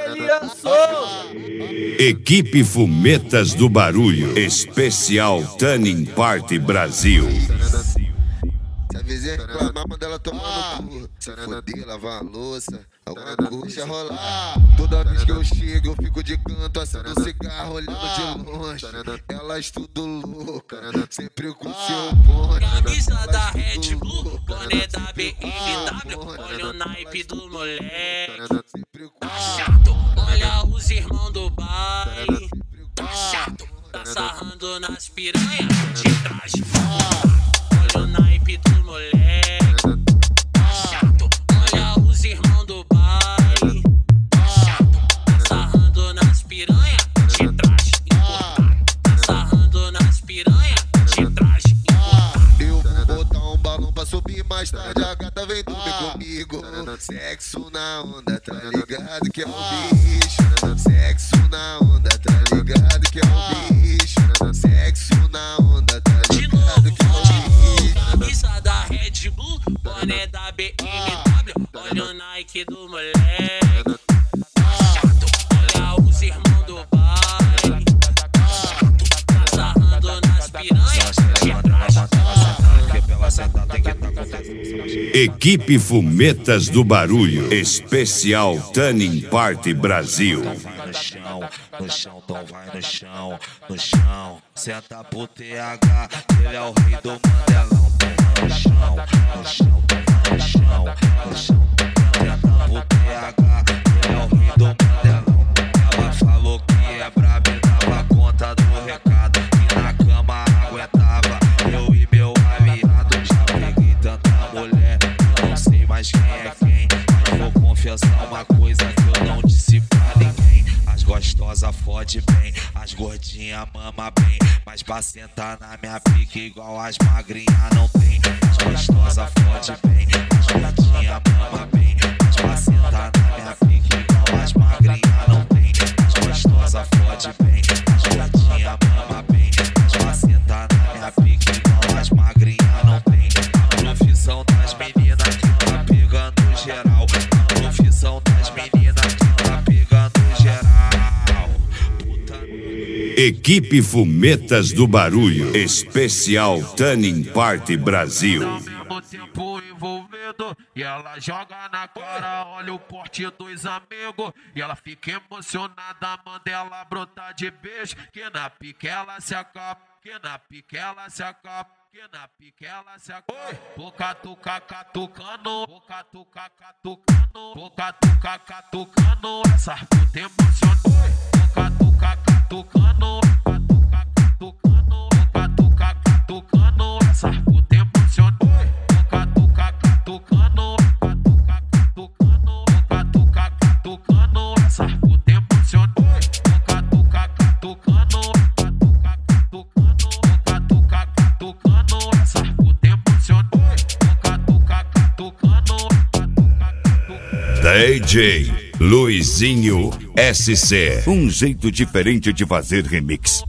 Elian Souza. Equipe Fumetas do Barulho, especial Tanning Party Brasil. Se a vizinha reclamar, manda ela tomar no cu. Se foder, lavar a louça, alguma coisa deixa rolar. Toda vez que eu chego, eu fico de canto, acendo um cigarro, olhando de longe. Elas tudo louca, sempre com seu bonde. Camisa da Red Bull, boné da BMW, olha o naipe do moleque. Tá chato, olha os irmãos do baile. Tá chato, tá sarrando nas piranhas de traje. Olha o naipe do moleque. Tá chato, olha os irmãos do baile. Tá chato, tá sarrando nas piranhas de traje importado. Tá sarrando nas piranhas de traje importado. Eu vou botar um balão pra subir mais tarde, a gata vem dormir comigo. Sexo na onda, tá ligado que é o bicho. Sexo na onda, tá ligado que é o bicho. Sexo na onda, tá ligado que é o bicho. Camisa da Red Bull, boné da BMW, olha o Nike do moleque. Tá chato, olha os irmãos do baile. Tá chato, tá sarrando nas piranhas de traje. Equipe Fumetas do Barulho, especial Tanning Party Brasil. Vai no chão, então vai no chão, no chão. Senta pro TH, ele é o rei do Mandelão. Vai no chão, então vai no chão, no chão. Senta pro TH, ele é o rei do Mandelão. Ela falou que é braba e dava conta do recado. E na cama aguentava eu e meu aliado. Já peguei tanta mulher, não sei mais quem é quem. Mas vou confessar uma coisa que eu não disse pra ninguém. As gostosas fode bem, as gordinhas mama bem. Mas pra sentar na minha pique igual as magrinhas não tem. As gostosas fode bem, as gordinhas mama bem. Mas pra sentar na minha pique igual as magrinhas não tem. As gostosas fode bem, as gordinhas mama bem. Mas pra sentar na minha pique igual as magrinhas não tem. A profissão das meninas que tá pegando geral. A profissão das meninas que tá pegando geral. Equipe Fumetas do Barulho, especial Tanning Party Brasil. Ao mesmo tempo envolvido, e ela joga na cara, olha o porte dos amigos. E ela fica emocionada, manda ela brotar de beijo. Que na pique ela se acaba, que na pique ela se acaba. Que na pique ela se acaba. Boca tuca catucando, boca tuca catucando, boca tuca catucando. Essa puta emociona. Boca tuca catucando, boca tuca catucando, boca tuca catucando. Essa puta emociona. Boca tuca catucando, boca tuca catucando, boca tuca catucando. Essa puta emociona. Boca tuca catucando, boca tuca catucando, boca tuca catucando. Essa puta emociona. Boca tuca catucando, boca tuca catucando. DJ Luizinho SC, um jeito diferente de fazer remix.